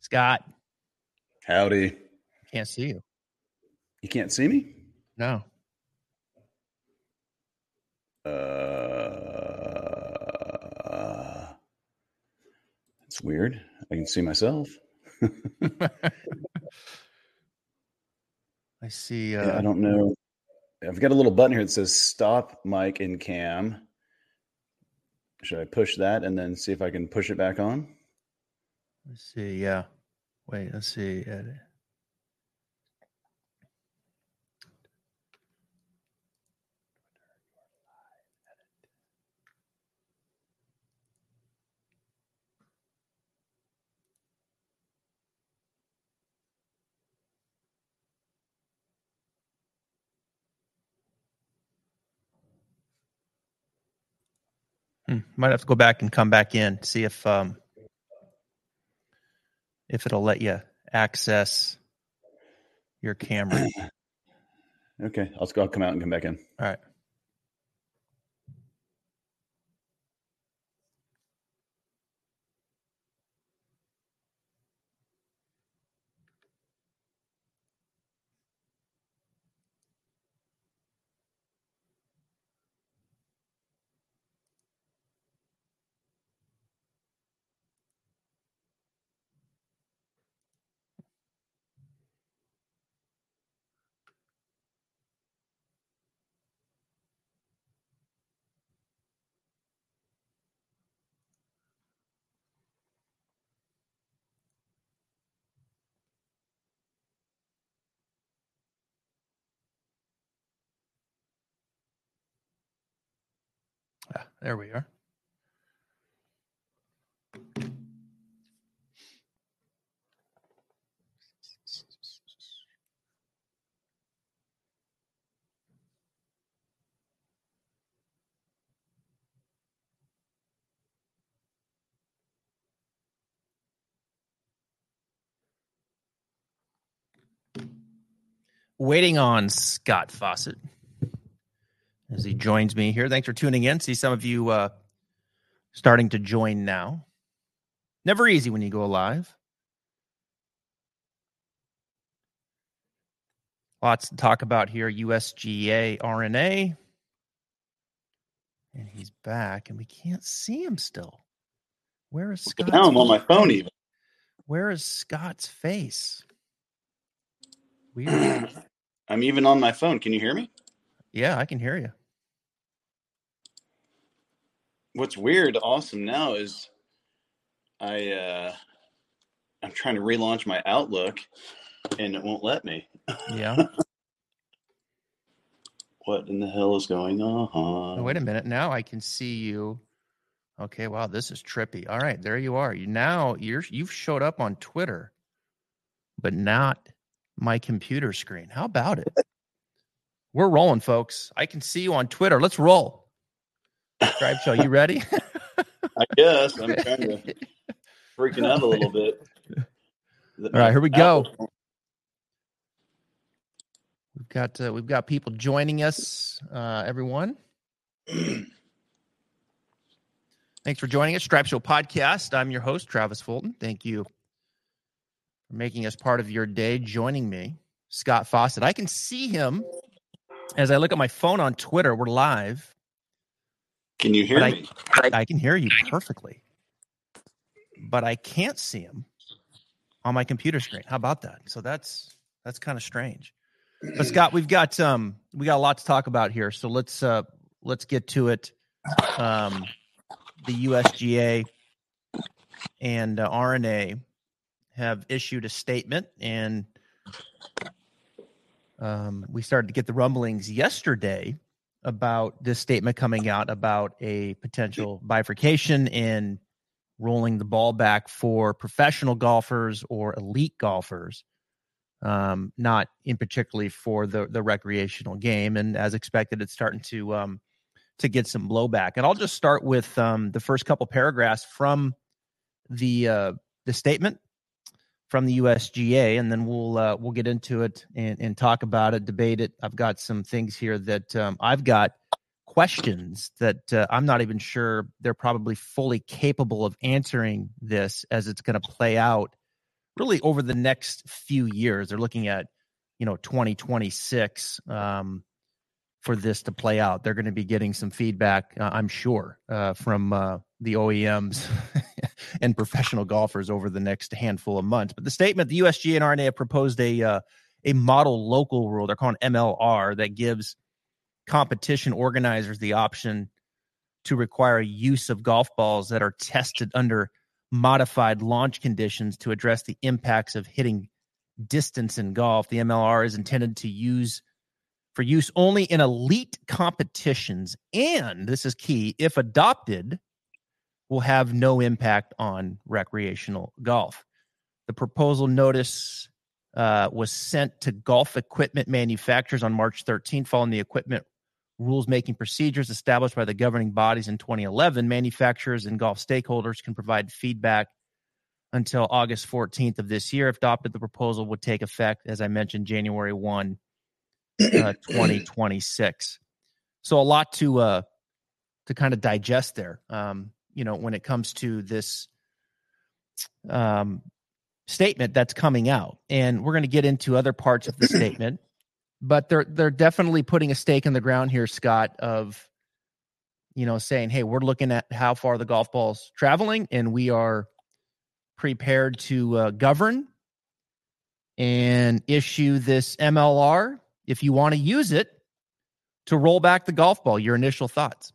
Scott. Howdy. Can't see you. You can't see me? No. It's weird. I can see myself. I see. Yeah, I don't know. I've got a little button here that says stop mic and cam. Should I push that and then see if I can push it back on? Let's see. Yeah. Wait, let's see. Might have to go back and come back in, see if it'll let you access your camera. Okay, I'll come out and come back in. All right. There we are. Waiting on Scott Fawcett as he joins me here. Thanks for tuning in. See some of you starting to join now. Never easy when you go live. Lots to talk about here. USGA RNA. And he's back, and we can't see him still. Where is Scott? Now I'm on my phone even. Where is Scott's face? Weird. I'm even on my phone. Can you hear me? Yeah, I can hear you. What's weird, awesome now is I'm trying to relaunch my Outlook, and it won't let me. Yeah. What in the hell is going on? Oh, wait a minute. Now I can see you. Okay, wow, this is trippy. All right, there you are. You've showed up on Twitter, but not my computer screen. How about it? We're rolling, folks. I can see you on Twitter. Let's roll. Stripe Show, you ready? I guess I'm kind of freaking out a little bit. All right, here we go. We've got people joining us, everyone. Thanks for joining us, Stripe Show Podcast. I'm your host, Travis Fulton. Thank you for making us part of your day, joining me, Scott Fawcett. I can see him as I look at my phone on Twitter. We're live. Can you hear me? I can hear you perfectly, but I can't see him on my computer screen. How about that? So that's kind of strange. But Scott, we got a lot to talk about here. So let's get to it. The USGA and RNA have issued a statement, and we started to get the rumblings yesterday about this statement coming out about a potential bifurcation in rolling the ball back for professional golfers or elite golfers, not in particularly for the recreational game. And as expected, it's starting to get some blowback. And I'll just start with the first couple paragraphs from the statement from the USGA, and then we'll get into it and talk about it, debate it. I've got some things here that I've got questions that I'm not even sure they're probably fully capable of answering this as it's going to play out really over the next few years. They're looking at, 2026 for this to play out. They're going to be getting some feedback, I'm sure, from the OEMs and professional golfers over the next handful of months. But the statement, the USGA and R&A have proposed a model local rule. They're calling MLR, that gives competition organizers the option to require use of golf balls that are tested under modified launch conditions to address the impacts of hitting distance in golf. The MLR is intended to use only in elite competitions, and this is key, if adopted, will have no impact on recreational golf. The proposal notice was sent to golf equipment manufacturers on March 13th, following the equipment rules-making procedures established by the governing bodies in 2011. Manufacturers and golf stakeholders can provide feedback until August 14th of this year. If adopted, the proposal would take effect, as I mentioned, January 1, 2026. So a lot to kind of digest there. When it comes to this statement that's coming out, and we're going to get into other parts of the statement, but they're definitely putting a stake in the ground here, Scott, of saying, hey, we're looking at how far the golf ball's traveling, and we are prepared to govern and issue this MLR if you want to use it to roll back the golf ball. Your initial thoughts?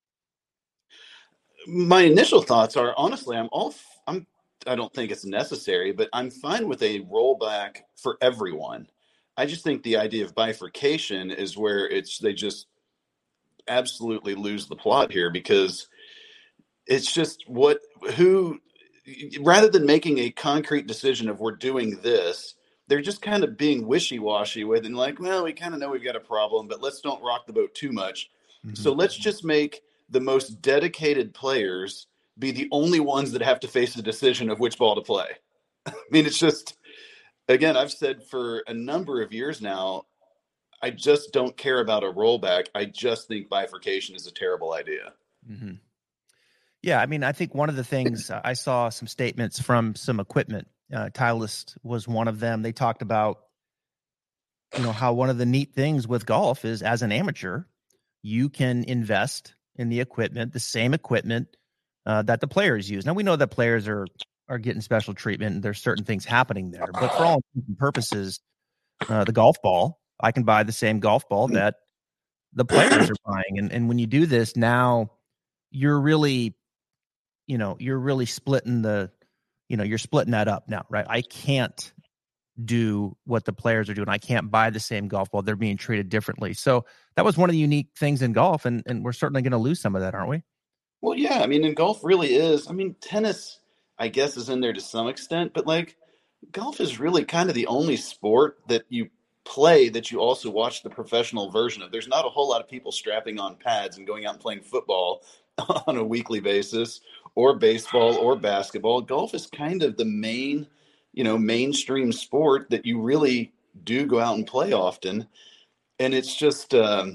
My initial thoughts are, honestly, I don't think it's necessary, but I'm fine with a rollback for everyone. I just think the idea of bifurcation is where they just absolutely lose the plot here, because it's just rather than making a concrete decision of we're doing this, they're just kind of being wishy-washy with, and like, well, we kind of know we've got a problem, but let's don't rock the boat too much. Mm-hmm. So let's just make the most dedicated players be the only ones that have to face the decision of which ball to play. I mean, it's just, again, I've said for a number of years now, I just don't care about a rollback. I just think bifurcation is a terrible idea. Mm-hmm. Yeah, I mean, I think one of the things, I saw some statements from some equipment. Titleist was one of them. They talked about, how one of the neat things with golf is, as an amateur, you can invest in the equipment, the same equipment that the players use. Now, we know that players are getting special treatment, and there's certain things happening there. But for all intents and purposes, the golf ball, I can buy the same golf ball that the players are buying. And when you do this, now you're really splitting you're splitting that up now, right? I can't do what the players are doing. I can't buy the same golf ball. They're being treated differently. So that was one of the unique things in golf, and we're certainly going to lose some of that, aren't we? Well, yeah. I mean, and golf really is. I mean, tennis, I guess, is in there to some extent, but like, golf is really kind of the only sport that you play that you also watch the professional version of. There's not a whole lot of people strapping on pads and going out and playing football on a weekly basis, or baseball or basketball. Golf is kind of the main, mainstream sport that you really do go out and play often. And it's just, I'm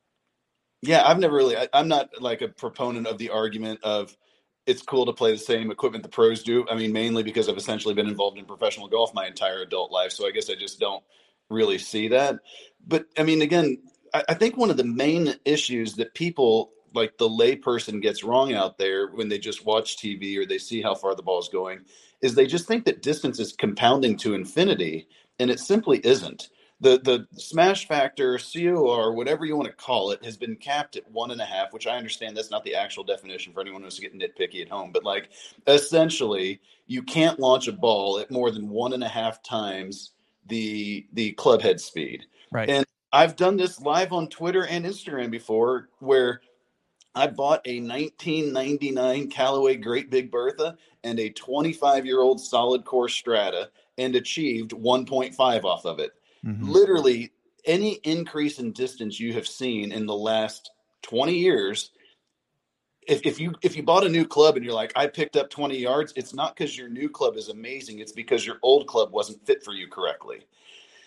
not like a proponent of the argument of it's cool to play the same equipment the pros do. I mean, mainly because I've essentially been involved in professional golf my entire adult life. So I guess I just don't really see that. But I mean, again, I think one of the main issues that people, like the layperson, gets wrong out there when they just watch TV or they see how far the ball is going, is they just think that distance is compounding to infinity, and it simply isn't. The smash factor, COR, whatever you want to call it, has been capped at 1.5, which I understand that's not the actual definition for anyone who's getting nitpicky at home. But like, essentially, you can't launch a ball at more than 1.5 times the club head speed. Right. And I've done this live on Twitter and Instagram before, where I bought a 1999 Callaway Great Big Bertha and a 25-year-old Solid Core Strata and achieved 1.5 off of it. Mm-hmm. Literally, any increase in distance you have seen in the last 20 years, if you bought a new club and you're like, I picked up 20 yards, it's not because your new club is amazing. It's because your old club wasn't fit for you correctly.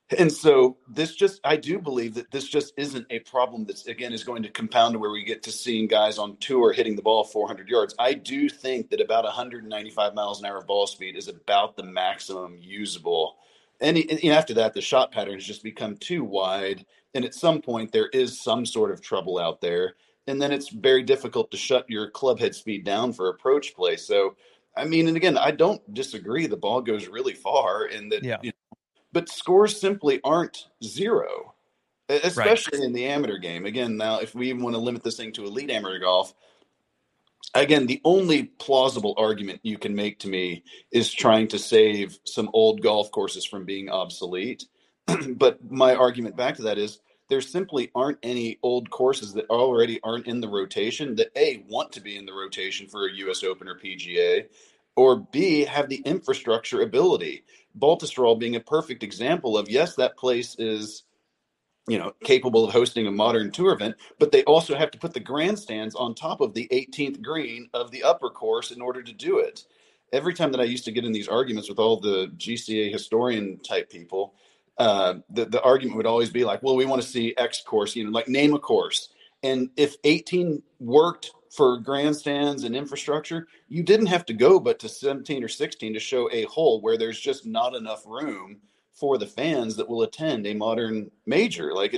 And so I do believe that this just isn't a problem that's, again, is going to compound to where we get to seeing guys on tour hitting the ball 400 yards. I do think that about 195 miles an hour of ball speed is about the maximum usable. And after that, the shot patterns just become too wide. And at some point, there is some sort of trouble out there. And then it's very difficult to shut your club head speed down for approach play. So, I mean, and again, I don't disagree. The ball goes really far, and that, Yeah. but scores simply aren't zero, Right. especially in the amateur game. Again, now, if we even want to limit this thing to elite amateur golf, again, the only plausible argument you can make to me is trying to save some old golf courses from being obsolete. But my argument back to that is there simply aren't any old courses that already aren't in the rotation that A, want to be in the rotation for a US Open or PGA, or B, have the infrastructure ability. Baltusrol being a perfect example of, yes, that place is, capable of hosting a modern tour event, but they also have to put the grandstands on top of the 18th green of the upper course in order to do it. Every time that I used to get in these arguments with all the GCA historian type people, the argument would always be like, well, we want to see X course, like name a course. And if 18 worked for grandstands and infrastructure, you didn't have to go but to 17 or 16 to show a hole where there's just not enough room for the fans that will attend a modern major. Like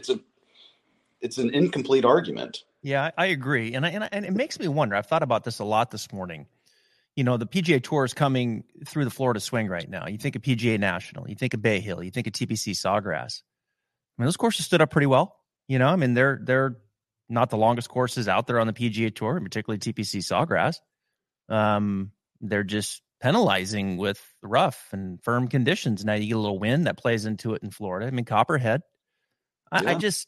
it's an incomplete argument. Yeah, I agree. And it makes me wonder. I've thought about this a lot this morning. The PGA Tour is coming through the Florida swing right now. You think of PGA National, you think of Bay Hill, you think of TPC Sawgrass. I mean, those courses stood up pretty well. I mean, they're not the longest courses out there on the PGA Tour, particularly TPC Sawgrass. They're just penalizing with rough and firm conditions. Now you get a little wind that plays into it in Florida. I mean, Copperhead. I just,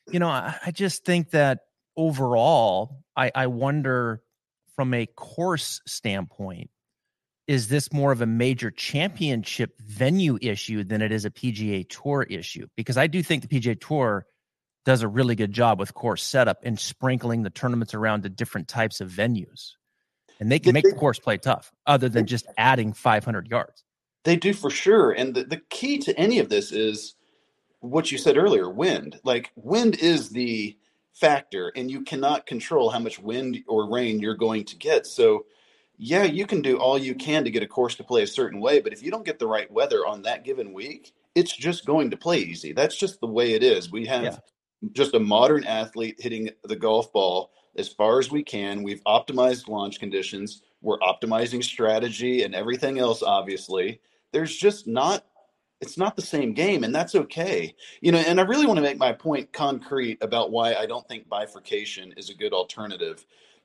I just think that overall, I wonder from a course standpoint, is this more of a major championship venue issue than it is a PGA Tour issue? Because I do think the PGA Tour does a really good job with course setup and sprinkling the tournaments around to different types of venues. And they can make the course play tough other than just adding 500 yards. They do for sure. And the key to any of this is what you said earlier, wind. Like wind is the factor, and you cannot control how much wind or rain you're going to get. So yeah, you can do all you can to get a course to play a certain way, but if you don't get the right weather on that given week, it's just going to play easy. That's just the way it is. We have just a modern athlete hitting the golf ball as far as we can. We've optimized launch conditions. We're optimizing strategy and everything else, obviously. There's just not, it's not the same game, and that's okay. And I really want to make my point concrete about why I don't think bifurcation is a good alternative.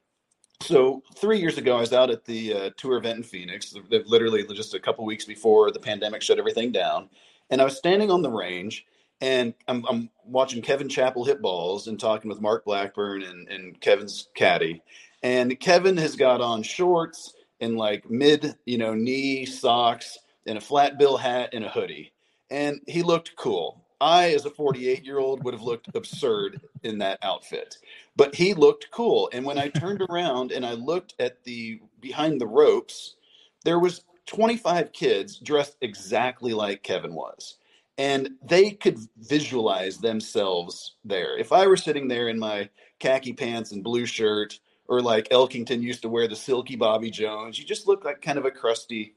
So 3 years ago, I was out at the tour event in Phoenix, literally just a couple weeks before the pandemic shut everything down. And I was standing on the range, and I'm watching Kevin Chappell hit balls and talking with Mark Blackburn and Kevin's caddy. And Kevin has got on shorts and like mid, knee socks and a flat bill hat and a hoodie. And he looked cool. I, as a 48-year-old, would have looked absurd in that outfit. But he looked cool. And when I turned around and I looked at the behind the ropes, there was 25 kids dressed exactly like Kevin was. And they could visualize themselves there. If I were sitting there in my khaki pants and blue shirt, or like Elkington used to wear the silky Bobby Jones, you just look like kind of a crusty,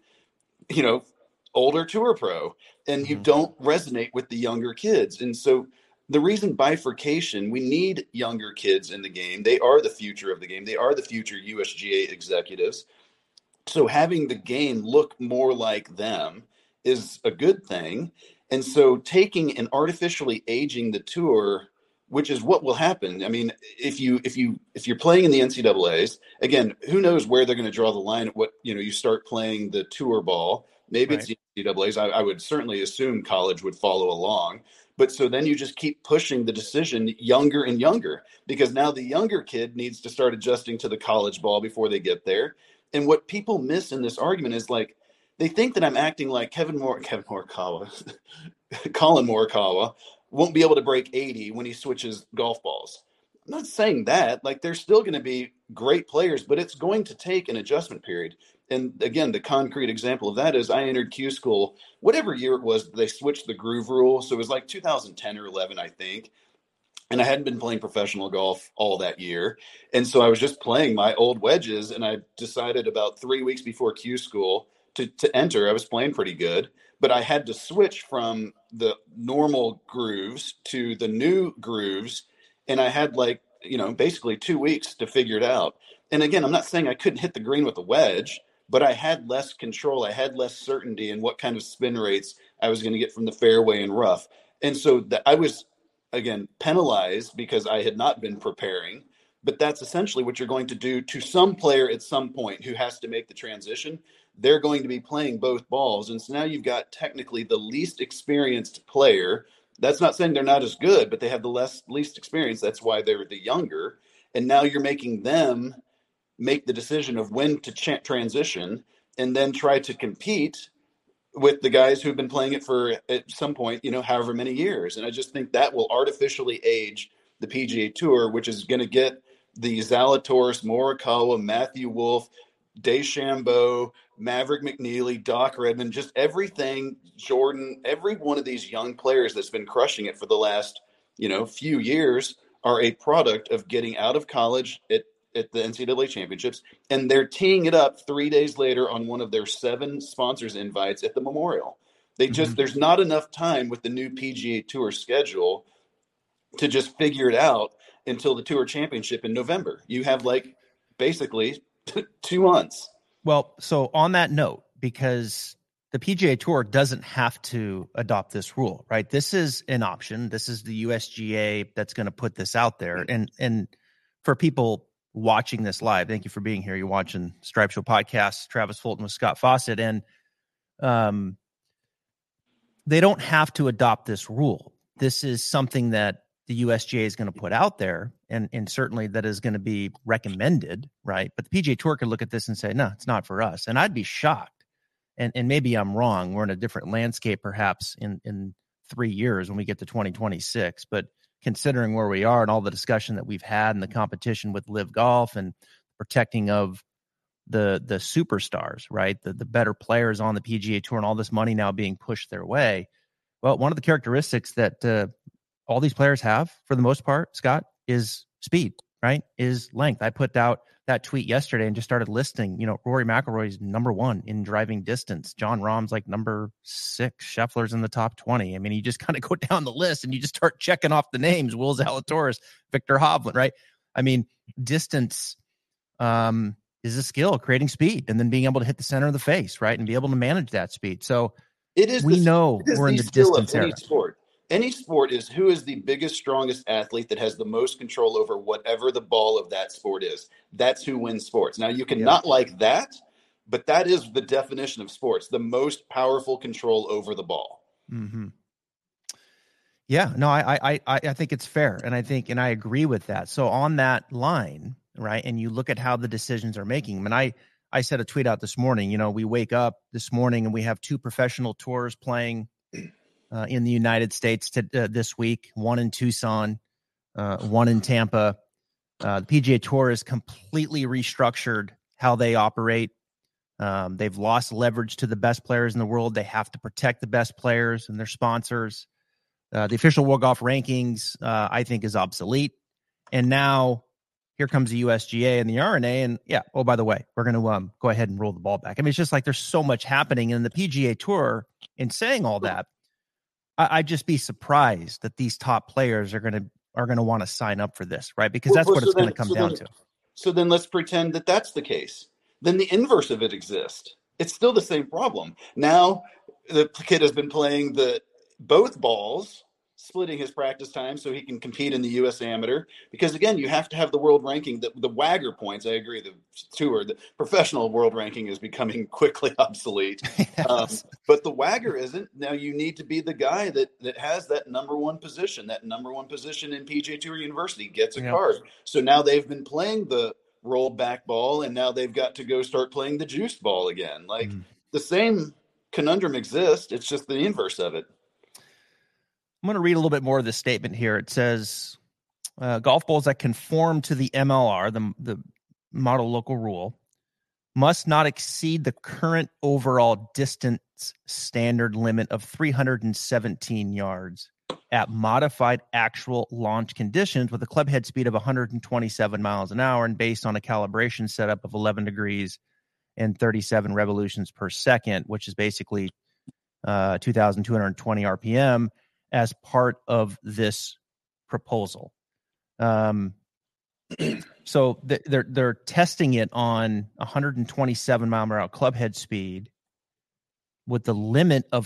older tour pro, and you don't resonate with the younger kids. And so the reason bifurcation, we need younger kids in the game. They are the future of the game. They are the future USGA executives. So having the game look more like them is a good thing. And so taking and artificially aging the tour, which is what will happen. I mean, if you're playing in the NCAAs, again, who knows where they're going to draw the line at what, you start playing the tour ball. Maybe it's the NCAAs. I would certainly assume college would follow along. But so then you just keep pushing the decision younger and younger, because now the younger kid needs to start adjusting to the college ball before they get there. And what people miss in this argument is like, they think that I'm acting like Colin Morikawa won't be able to break 80 when he switches golf balls. I'm not saying that. Like, they're still going to be great players, but it's going to take an adjustment period. And again, the concrete example of that is I entered Q School, whatever year it was, they switched the groove rule. So it was like 2010 or 11, I think. And I hadn't been playing professional golf all that year. And so I was just playing my old wedges. And I decided about 3 weeks before Q School to enter. I was playing pretty good, but I had to switch from the normal grooves to the new grooves. And I had like, basically 2 weeks to figure it out. And again, I'm not saying I couldn't hit the green with a wedge, but I had less control. I had less certainty in what kind of spin rates I was going to get from the fairway and rough. And so I was, again, penalized because I had not been preparing. But that's essentially what you're going to do to some player at some point who has to make the transition. They're going to be playing both balls. And so now you've got technically the least experienced player. That's not saying they're not as good, but they have the least experience. That's why they're the younger. And now you're making them make the decision of when to transition and then try to compete with the guys who've been playing it for at some point, however many years. And I just think that will artificially age the PGA Tour, which is going to get the Zalatoris, Morikawa, Matthew Wolff, DeChambeau, Maverick McNeely, Doc Redman, just everything, Jordan, every one of these young players that's been crushing it for the last, few years are a product of getting out of college at the NCAA championships, and they're teeing it up 3 days later on one of their 7 sponsors invites at the Memorial. There's not enough time with the new PGA Tour schedule to just figure it out until the Tour Championship in November. You have like basically 2 months. Well, so on that note, because the PGA Tour doesn't have to adopt this rule, right? This is an option. This is the USGA that's going to put this out there. And for people watching this live, thank you for being here. You're watching Stripe Show Podcast, Travis Fulton with Scott Fawcett. And they don't have to adopt this rule. This is something that the USGA is going to put out there, and certainly that is going to be recommended, right? But the PGA Tour could look at this and say, no, it's not for us. And I'd be shocked. And maybe I'm wrong. We're in a different landscape perhaps in 3 years when we get to 2026. But considering where we are and all the discussion that we've had and the competition with Live Golf and protecting of the superstars, right? The better players on the PGA Tour and all this money now being pushed their way. Well, one of the characteristics that all these players have, for the most part, Scott, is speed, right? Is length. I put out that tweet yesterday and just started listing, Rory McIlroy's number 1 in driving distance. Jon Rahm's like number 6. Scheffler's in the top 20. I mean, you just kind of go down the list and you just start checking off the names. Will Zalatoris, Victor Hovland, right? I mean, distance is a skill, creating speed and then being able to hit the center of the face, right? And be able to manage that speed. So we're in the distance era. Any sport is who is the biggest, strongest athlete that has the most control over whatever the ball of that sport is. That's who wins sports. Now, you can not like that, but that is the definition of sports, the most powerful control over the ball. Mm-hmm. Yeah, no, I think it's fair. And I agree with that. So on that line, right, and you look at how the decisions are making. I mean, I said a tweet out this morning, we wake up this morning and we have 2 professional tours playing in the United States this week, 1 in Tucson, 1 in Tampa. The PGA Tour is completely restructured how they operate. They've lost leverage to the best players in the world. They have to protect the best players and their sponsors. The official World Golf rankings, I think, is obsolete. And now here comes the USGA and the R&A. And oh, by the way, we're going to go ahead and roll the ball back. I mean, it's just like there's so much happening in the PGA Tour. In saying all that, I'd just be surprised that these top players are going to want to sign up for this, right? Because that's what it's going to come down to. So then let's pretend that that's the case. Then the inverse of it exists. It's still the same problem. Now the kid has been playing both balls, splitting his practice time so he can compete in the U.S. Amateur. Because again, you have to have the world ranking, the WAGR points. I agree. The professional world ranking is becoming quickly obsolete. Yes. But the WAGR isn't. Now you need to be the guy that has that number 1 position. That number 1 position in PGA Tour University gets a card. So now they've been playing the rolled back ball, and now they've got to go start playing the juiced ball again. Like the same conundrum exists. It's just the inverse of it. I'm going to read a little bit more of this statement here. It says, golf balls that conform to the MLR, the model local rule, must not exceed the current overall distance standard limit of 317 yards at modified actual launch conditions with a club head speed of 127 miles an hour and based on a calibration setup of 11 degrees and 37 revolutions per second, which is basically 2,220 RPM as part of this proposal. So they're testing it on 127 mile per hour club head speed with the limit of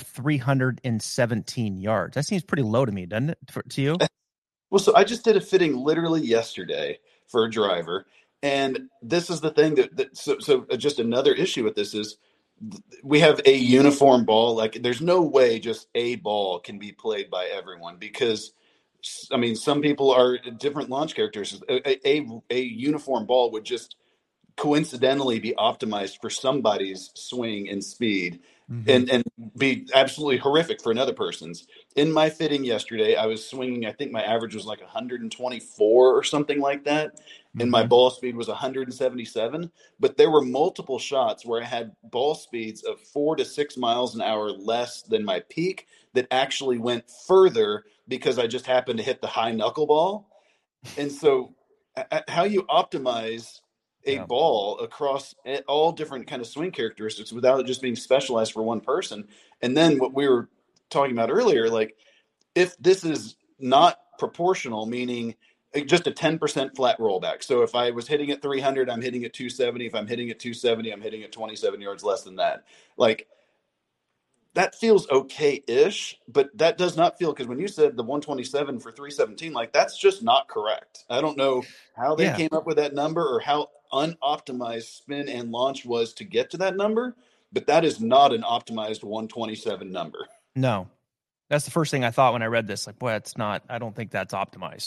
317 yards. That seems pretty low to me, doesn't it? To you? Well, so I just did a fitting literally yesterday for a driver, and this is the thing so just another issue with this is we have a uniform ball. Like, there's no way just a ball can be played by everyone because, I mean, some people are different launch characters. A uniform ball would just coincidentally be optimized for somebody's swing and speed, and be absolutely horrific for another person's. In my fitting yesterday, I was swinging, I think my average was like 124 or something like that, and my ball speed was 177. But there were multiple shots where I had ball speeds of 4 to 6 miles an hour less than my peak that actually went further because I just happened to hit the high knuckleball. And so how you optimize a ball across all different kind of swing characteristics without it just being specialized for one person. And then what we were talking about earlier, like, if this is not proportional, meaning just a 10% flat rollback. So if I was hitting at 300, I'm hitting at 270. If I'm hitting at 270, I'm hitting at 27 yards less than that. Like, that feels okay-ish, but that does not feel, because when you said the 127 for 317, like, that's just not correct. I don't know how they came up with that number or how unoptimized spin and launch was to get to that number, but that is not an optimized 127 number. No, that's the first thing I thought when I read this. Like, boy, it's not. I don't think that's optimized.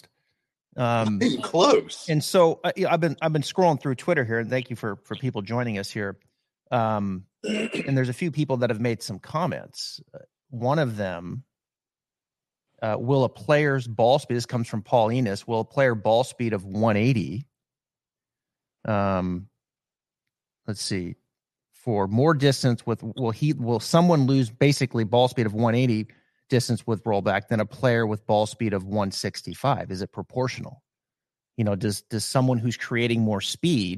Close. And so I've been scrolling through Twitter here, and thank you for people joining us here. And there's a few people that have made some comments. One of them, will a player's ball speed, this comes from Paul Enos, will a player ball speed of 180, let's see, for more distance with, will someone lose basically ball speed of 180 distance with rollback than a player with ball speed of 165? Is it proportional? You know, does someone who's creating more speed,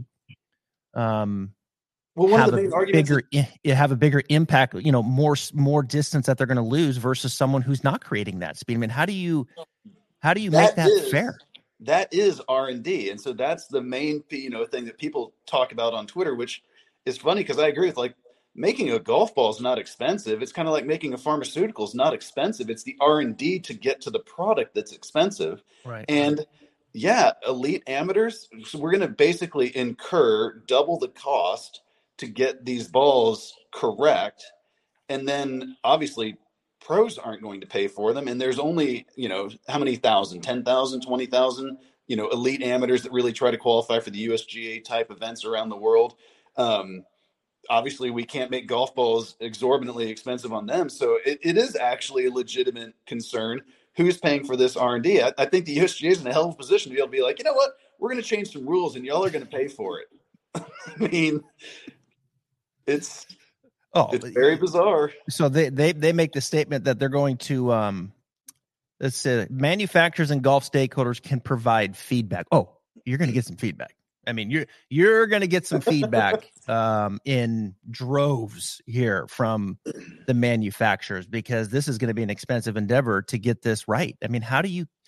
well, one of the main arguments have a bigger impact, you know, more distance that they're going to lose versus someone who's not creating that speed? I mean, how do you make that fair? That is R&D. And so that's the main, thing that people talk about on Twitter, which is funny because I agree with, like, making a golf ball is not expensive. It's kind of like making a pharmaceutical is not expensive. It's the R&D to get to the product that's expensive. Right. And yeah, elite amateurs, so we're going to basically incur double the cost to get these balls correct. And then obviously pros aren't going to pay for them. And there's only, how many thousand, 10,000, 20,000, elite amateurs that really try to qualify for the USGA type events around the world. Obviously we can't make golf balls exorbitantly expensive on them. So it is actually a legitimate concern. Who's paying for this R&D? I think the USGA is in a hell of a position to be able to be like, you know what, we're going to change some rules and y'all are going to pay for it. I mean, it's very bizarre. So they make the statement that they're going to, let's say, manufacturers and golf stakeholders can provide feedback. Oh, you're going to get some feedback. I mean, you're going to get some feedback in droves here from the manufacturers, because this is going to be an expensive endeavor to get this right. I mean, how do you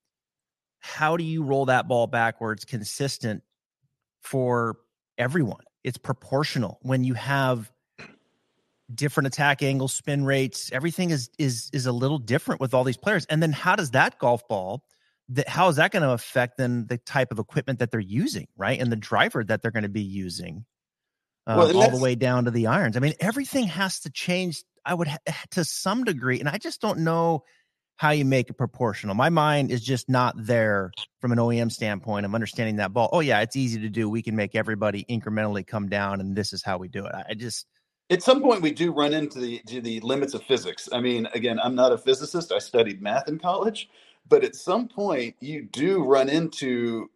roll that ball backwards consistent for everyone? It's proportional when you have different attack angles, spin rates. Everything is a little different with all these players. And then how does that golf ball, how is that going to affect then the type of equipment that they're using, right? And the driver that they're going to be using, all the way down to the irons. I mean, everything has to change, to some degree. And I just don't know how you make it proportional. My mind is just not there from an OEM standpoint of understanding that ball. Oh yeah, it's easy to do. We can make everybody incrementally come down, and this is how we do it. At some point, we do run into the limits of physics. I mean, again, I'm not a physicist. I studied math in college. But at some point, you do run into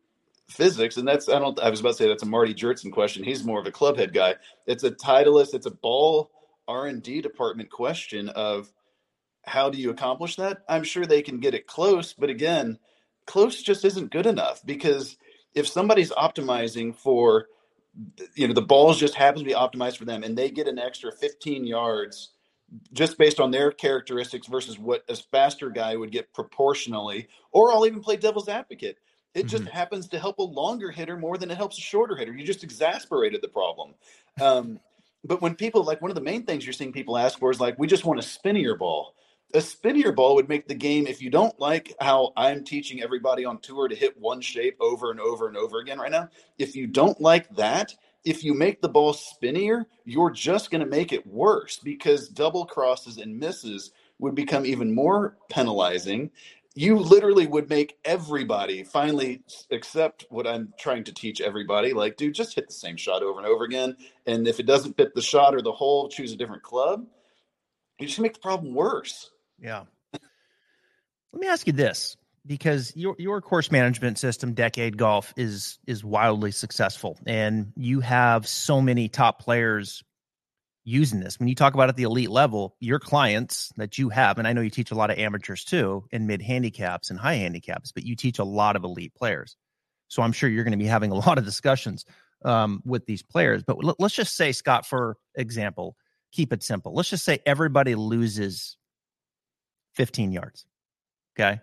physics, and I was about to say that's a Marty Jurtson question. He's more of a clubhead guy. It's a Titleist, it's a ball R&D department question of how do you accomplish that? I'm sure they can get it close, but again, close just isn't good enough, because if somebody's optimizing for, the balls just happen to be optimized for them and they get an extra 15 yards just based on their characteristics versus what a faster guy would get proportionally, or I'll even play devil's advocate. It just happens to help a longer hitter more than it helps a shorter hitter. You just exasperated the problem. But when people, like, one of the main things you're seeing people ask for is like, we just want a spinnier ball. A spinnier ball would make the game, if you don't like how I'm teaching everybody on tour to hit one shape over and over and over again right now, if you don't like that, if you make the ball spinnier, you're just going to make it worse, because double crosses and misses would become even more penalizing. You literally would make everybody finally accept what I'm trying to teach everybody. Like, dude, just hit the same shot over and over again. And if it doesn't fit the shot or the hole, choose a different club. You just make the problem worse. Yeah. Let me ask you this, because your course management system, Decade Golf, is wildly successful, and you have so many top players using this. When you talk about at the elite level, your clients that you have, and I know you teach a lot of amateurs too, in mid handicaps and high handicaps, but you teach a lot of elite players. So I'm sure you're going to be having a lot of discussions with these players. But let's just say, Scott, for example, keep it simple. Let's just say everybody loses 15 yards. Okay.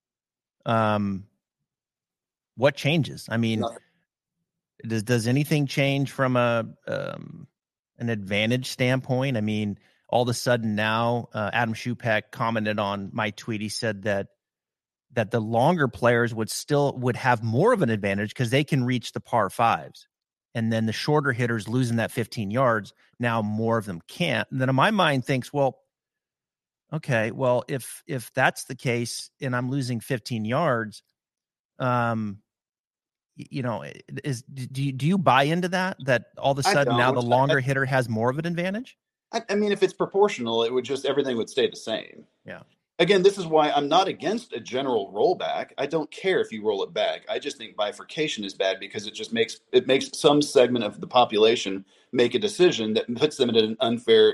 What changes? I mean, does anything change from an advantage standpoint? I mean, all of a sudden now, Adam Shupek commented on my tweet. He said that the longer players would have more of an advantage because they can reach the par fives, and then the shorter hitters losing that 15 yards, now more of them can't. And then in my mind thinks, well, okay, well, if that's the case and I'm losing 15 yards, do you buy into that all of a sudden now the longer hitter has more of an advantage? I mean, if it's proportional, everything would stay the same. Yeah. Again, this is why I'm not against a general rollback. I don't care if you roll it back. I just think bifurcation is bad, because it makes some segment of the population make a decision that puts them at an unfair,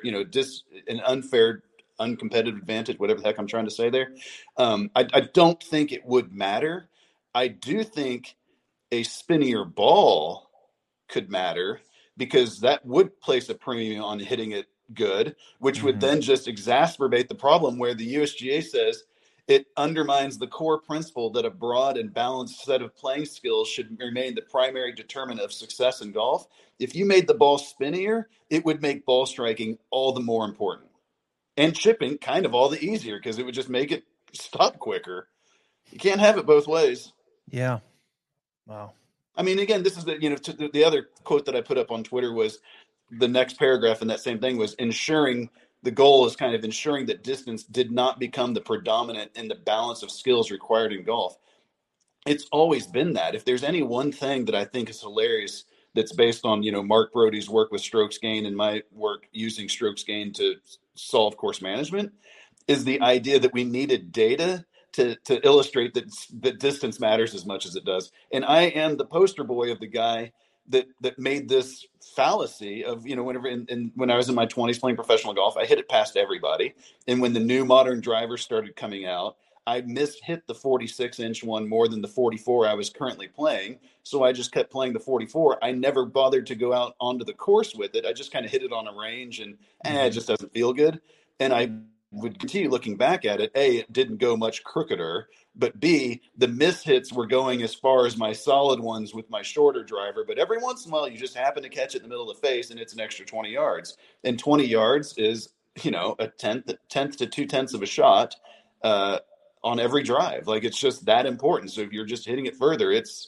uncompetitive advantage, whatever the heck I'm trying to say there. I don't think it would matter. I do think a spinnier ball could matter, because that would place a premium on hitting it good, which would then just exacerbate the problem where the USGA says it undermines the core principle that a broad and balanced set of playing skills should remain the primary determinant of success in golf. If you made the ball spinnier, it would make ball striking all the more important, and chipping kind of all the easier, because it would just make it stop quicker. You can't have it both ways. Yeah. Wow. I mean, again, this is the other quote that I put up on Twitter was the next paragraph in that same thing was the goal is kind of ensuring that distance did not become the predominant in the balance of skills required in golf. It's always been that. If there's any one thing that I think is hilarious that's based on, Mark Brody's work with strokes gain and my work using strokes gain to solve course management, is the idea that we needed data to illustrate that distance matters as much as it does. And I am the poster boy of the guy that made this fallacy of, whenever when I was in my 20s playing professional golf, I hit it past everybody. And when the new modern drivers started coming out, I hit the 46-inch one more than the 44 I was currently playing. So I just kept playing the 44. I never bothered to go out onto the course with it. I just kind of hit it on a range, and it just doesn't feel good. And I would continue looking back at it. A, it didn't go much crookeder, but B, the mishits were going as far as my solid ones with my shorter driver. But every once in a while, you just happen to catch it in the middle of the face, and it's an extra 20 yards. And 20 yards is, a tenth to 2/10 of a shot on every drive. Like, it's just that important. So if you're just hitting it further, it's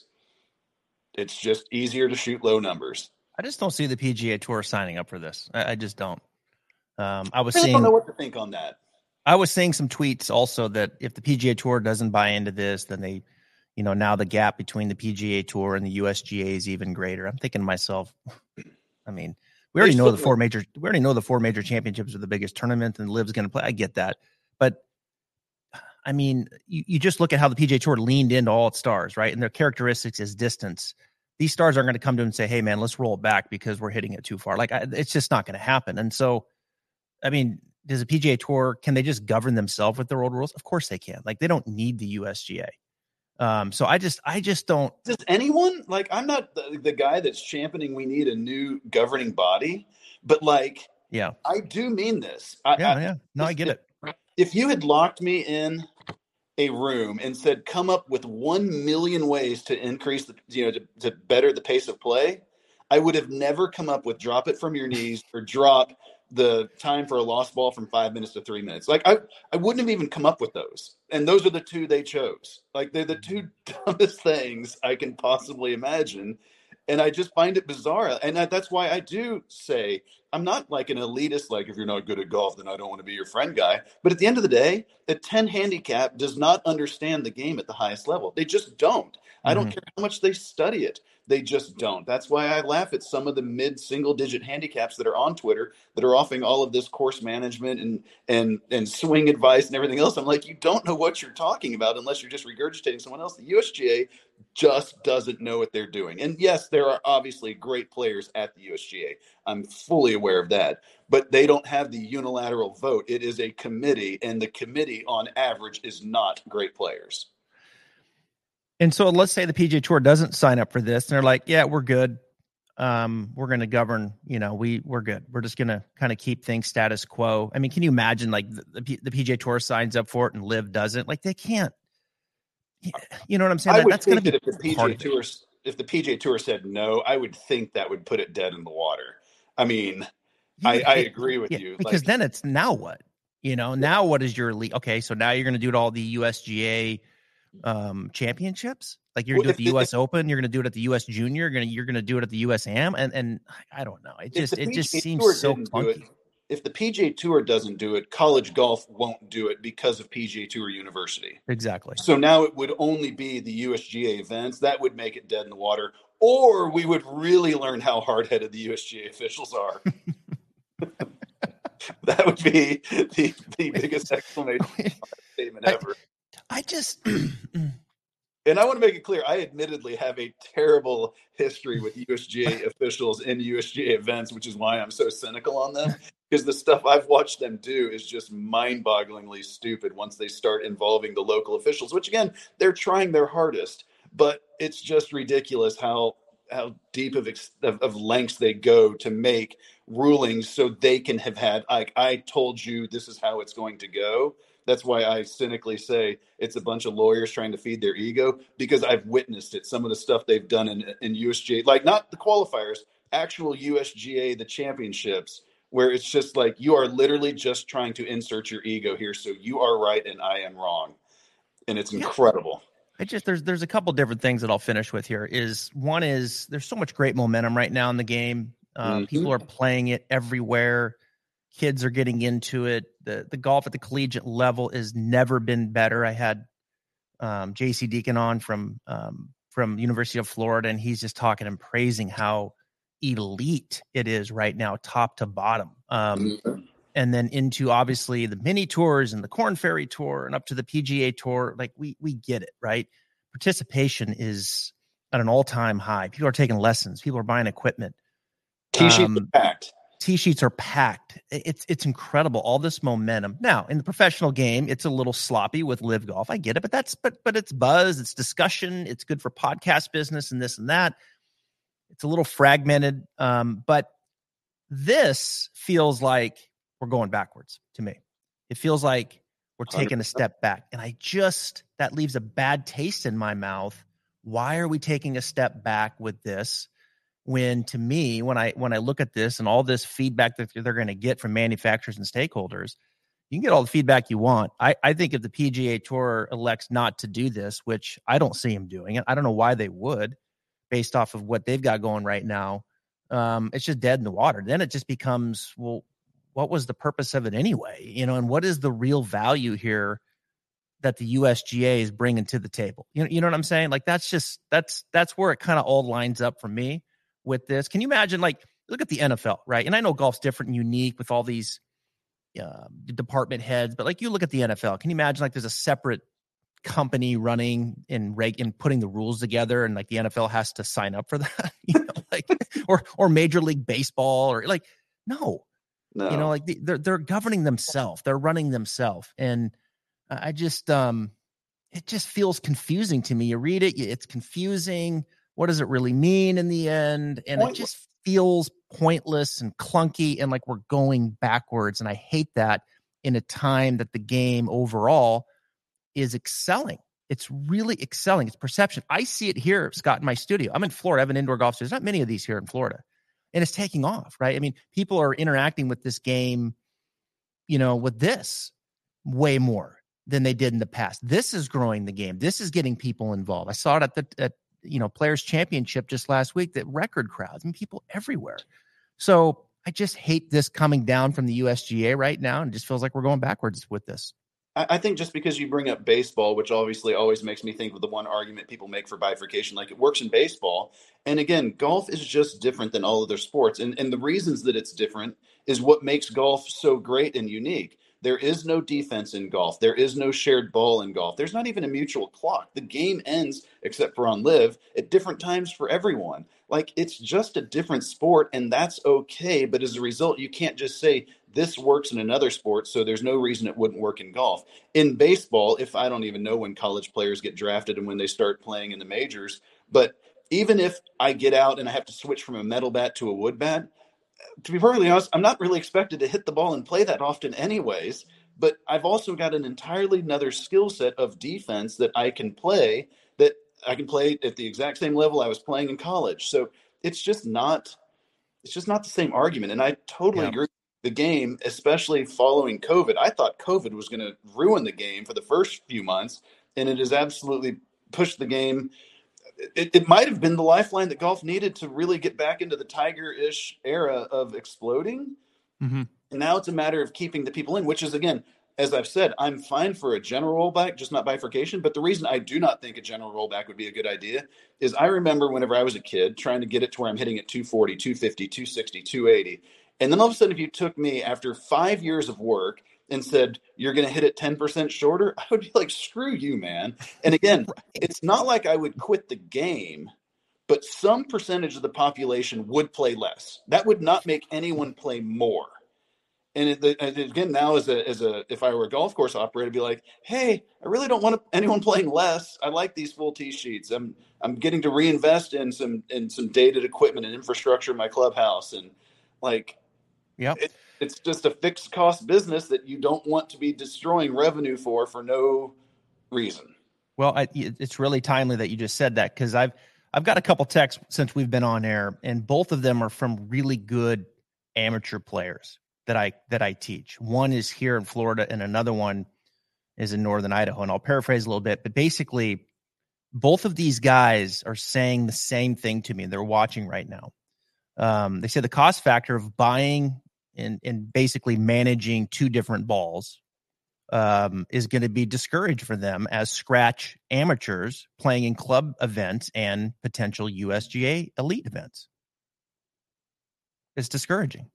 just easier to shoot low numbers. I just don't see the PGA Tour signing up for this. I just don't. I don't know what to think on that. I was seeing some tweets also that if the PGA Tour doesn't buy into this, then they, now the gap between the PGA Tour and the USGA is even greater. I'm thinking to myself, I mean, we already know the four major championships are the biggest tournament, and LIV's going to play. I get that, but I mean, you just look at how the PGA Tour leaned into all its stars, right? And their characteristics is distance. These stars aren't going to come to him and say, hey, man, let's roll it back because we're hitting it too far. Like, it's just not going to happen. And so, I mean, does the PGA Tour, can they just govern themselves with their old rules? Of course they can. Like, they don't need the USGA. So I just don't. Does anyone, like, I'm not the guy that's championing we need a new governing body, but like, yeah, I do mean this. No, I get it. If you had locked me in a room and said, come up with 1 million ways to increase to better the pace of play, I would have never come up with drop it from your knees or drop the time for a lost ball from 5 minutes to 3 minutes. Like I wouldn't have even come up with those. And those are the two they chose. Like they're the two dumbest things I can possibly imagine. And I just find it bizarre. And that's why I do say I'm not like an elitist, like if you're not good at golf, then I don't want to be your friend guy. But at the end of the day, a 10 handicap does not understand the game at the highest level. They just don't. I don't care how much they study it. They just don't. That's why I laugh at some of the mid-single digit handicaps that are on Twitter that are offering all of this course management and swing advice and everything else. I'm like, you don't know what you're talking about unless you're just regurgitating someone else. The USGA just doesn't know what they're doing. And yes, there are obviously great players at the USGA. I'm fully aware of that. But they don't have the unilateral vote. It is a committee, and the committee on average is not great players. And so let's say the PGA Tour doesn't sign up for this, and they're like, yeah, we're good. We're going to govern, we're good. We're just going to kind of keep things status quo. I mean, can you imagine like the PGA Tour signs up for it and LIV doesn't? Like they can't. You know what I'm saying? That's going to be if the PGA Tour said no, I would think that would put it dead in the water. I mean, I agree with you. Because then it's now what? Now what is your league? Okay, so now you're going to do it all the USGA championships. Like you're going to do it at the US Open, you're going to do it at the US Junior, you're going to do it at the US Am, and I don't know. It just seems so funky. If the PGA Tour doesn't do it, college golf won't do it because of PGA Tour University. Exactly. So now it would only be the USGA events. That would make it dead in the water. Or we would really learn how hard-headed the USGA officials are. That would be the biggest exclamation statement ever. And I want to make it clear, I admittedly have a terrible history with USGA officials and USGA events, which is why I'm so cynical on them. Because the stuff I've watched them do is just mind-bogglingly stupid once they start involving the local officials, which, again, they're trying their hardest. But it's just ridiculous how deep of lengths they go to make rulings so they can have had, like, I told you this is how it's going to go. That's why I cynically say it's a bunch of lawyers trying to feed their ego, because I've witnessed it. Some of the stuff they've done in USGA, like not the qualifiers, actual USGA, the championships, where it's just like you are literally just trying to insert your ego here. So you are right and I am wrong. And it's incredible. There's a couple different things that I'll finish with here. One is there's so much great momentum right now in the game. People are playing it everywhere. Kids are getting into it. The golf at the collegiate level has never been better. I had JC Deacon on from University of Florida, and he's just talking and praising how elite it is right now, top to bottom. And then into obviously the mini tours and the Corn Ferry Tour and up to the PGA Tour. Like we get it, right? Participation is at an all-time high. People are taking lessons. People are buying equipment. Tee sheets are packed. It's incredible. All this momentum. Now, in the professional game, it's a little sloppy with LIV Golf. I get it, but it's buzz, it's discussion, it's good for podcast business and this and that. It's a little fragmented, but this feels like we're going backwards to me. It feels like we're taking a step back, and that leaves a bad taste in my mouth. Why are we taking a step back with this? When to me, when I look at this and all this feedback that they're going to get from manufacturers and stakeholders, you can get all the feedback you want. I think if the PGA Tour elects not to do this, which I don't see them doing it, I don't know why they would, based off of what they've got going right now. It's just dead in the water. Then it just becomes, well, what was the purpose of it anyway? And what is the real value here that the USGA is bringing to the table? You know what I'm saying? Like that's where it kind of all lines up for me with this. Can you imagine, like, look at the NFL, right? And I know golf's different and unique with all these department heads, but like you look at the NFL, can you imagine like there's a separate company running and putting the rules together, and like the NFL has to sign up for that, like or Major League Baseball or like no, like they're governing themselves, they're running themselves, and I just it just feels confusing to me. You read it, it's confusing. What does it really mean in the end? And it just feels pointless and clunky and like we're going backwards. And I hate that in a time that the game overall is excelling. It's really excelling. It's perception. I see it here, Scott, in my studio. I'm in Florida. I have an indoor golf studio. There's not many of these here in Florida. And it's taking off, right? I mean, people are interacting with this game, with this way more than they did in the past. This is growing the game. This is getting people involved. I saw it at Players Championship just last week, that record crowds and people everywhere. So I just hate this coming down from the USGA right now, and it just feels like we're going backwards with this. I think just because you bring up baseball, which obviously always makes me think of the one argument people make for bifurcation, like it works in baseball. And again, golf is just different than all other sports. And the reasons that it's different is what makes golf so great and unique. There is no defense in golf. There is no shared ball in golf. There's not even a mutual clock. The game ends, except for on live, at different times for everyone. Like, it's just a different sport, and that's okay. But as a result, you can't just say this works in another sport, so there's no reason it wouldn't work in golf. In baseball, if I don't even know when college players get drafted and when they start playing in the majors, but even if I get out and I have to switch from a metal bat to a wood bat, to be perfectly honest, I'm not really expected to hit the ball and play that often anyways, but I've also got an entirely another skill set of defense that I can play at the exact same level I was playing in college. So it's just not the same argument. And I totally agree with the game, especially following COVID. I thought COVID was going to ruin the game for the first few months, and it has absolutely pushed the game. It might have been the lifeline that golf needed to really get back into the Tiger-ish era of exploding. Mm-hmm. And now it's a matter of keeping the people in, which is, again, as I've said, I'm fine for a general rollback, just not bifurcation. But the reason I do not think a general rollback would be a good idea is I remember whenever I was a kid trying to get it to where I'm hitting at 240, 250, 260, 280. And then all of a sudden, if you took me after 5 years of work and said, you're going to hit it 10% shorter, I would be like, screw you, man. And again, right. It's not like I would quit the game, but some percentage of the population would play less. That would not make anyone play more. And again, now as a if I were a golf course operator, I'd be like, hey, I really don't want anyone playing less. I like these full tee sheets. I'm getting to reinvest in some dated equipment and infrastructure in my clubhouse, and like, it's just a fixed cost business that you don't want to be destroying revenue for no reason. Well, it's really timely that you just said that, because I've got a couple texts since we've been on air, and both of them are from really good amateur players that I teach. One is here in Florida and another one is in northern Idaho. And I'll paraphrase a little bit, but basically both of these guys are saying the same thing to me, and they're watching right now. They say the cost factor of buying and basically managing two different balls is going to be discouraged for them as scratch amateurs playing in club events and potential USGA elite events. It's discouraging.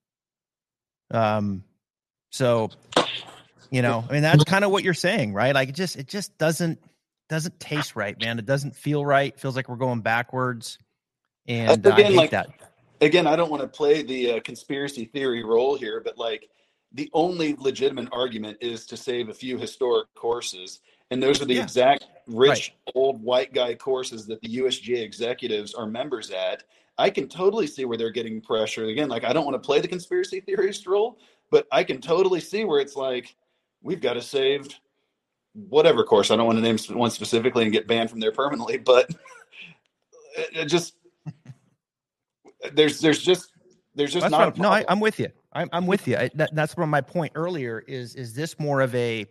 So, I mean, that's kind of what you're saying, right? Like it just doesn't taste right, man. It doesn't feel right. It feels like we're going backwards. And again, I hate that. Again, I don't want to play the conspiracy theory role here, but like the only legitimate argument is to save a few historic courses. And those are the exact rich, old white guy courses that the USGA executives are members at. I can totally see where they're getting pressure. Again, like I don't want to play the conspiracy theorist role, but I can totally see where it's like, we've got to save whatever course. I don't want to name one specifically and get banned from there permanently, but it just, there's just not. No, I'm with you. I'm with you. That's what my point earlier is this more of a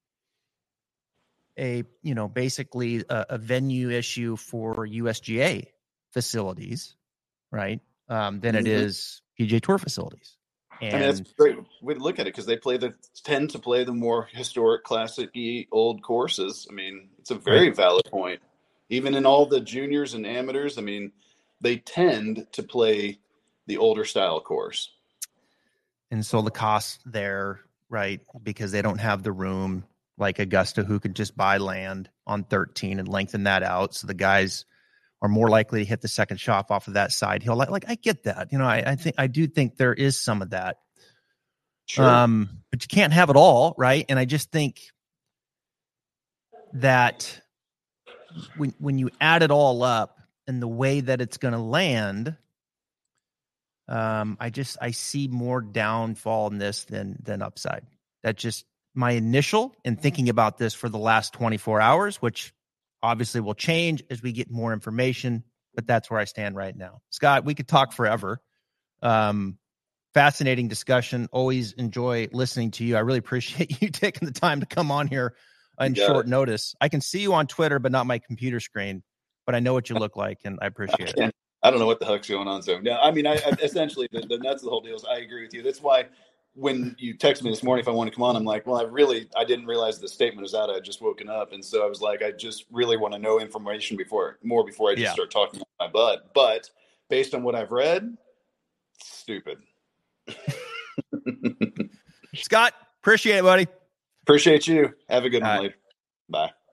basically a venue issue for USGA facilities, right? Than it is PGA Tour facilities. And I mean, that's great way to look at it, because they tend to play the more historic, classic-y old courses. I mean, it's a very valid point. Even in all the juniors and amateurs, I mean, they tend to play the older style course. And so the cost there right? Because they don't have the room like Augusta, who could just buy land on 13 and lengthen that out. So the guys are more likely to hit the second shot off of that side hill. Like I get that. I do think there is some of that. Sure. But you can't have it all, right? And I just think that when you add it all up and the way that it's going to land, I see more downfall in this than upside. That's just my initial in thinking about this for the last 24 hours, which obviously will change as we get more information, but that's where I stand right now. Scott, we could talk forever. Fascinating discussion. Always enjoy listening to you. I really appreciate you taking the time to come on here on short notice. I can see you on Twitter, but not my computer screen, but I know what you look like, and I appreciate it. I don't know what the heck's going on. So, yeah, I mean, I essentially, the nuts of the whole deal is I agree with you. That's why when you text me this morning, if I want to come on, I'm like, well, I didn't realize the statement was out. I had just woken up. And so I was like, I just really want to know information before I just start talking about my butt. But based on what I've read, stupid. Scott, appreciate it, buddy. Appreciate you. Have a good one later. Bye.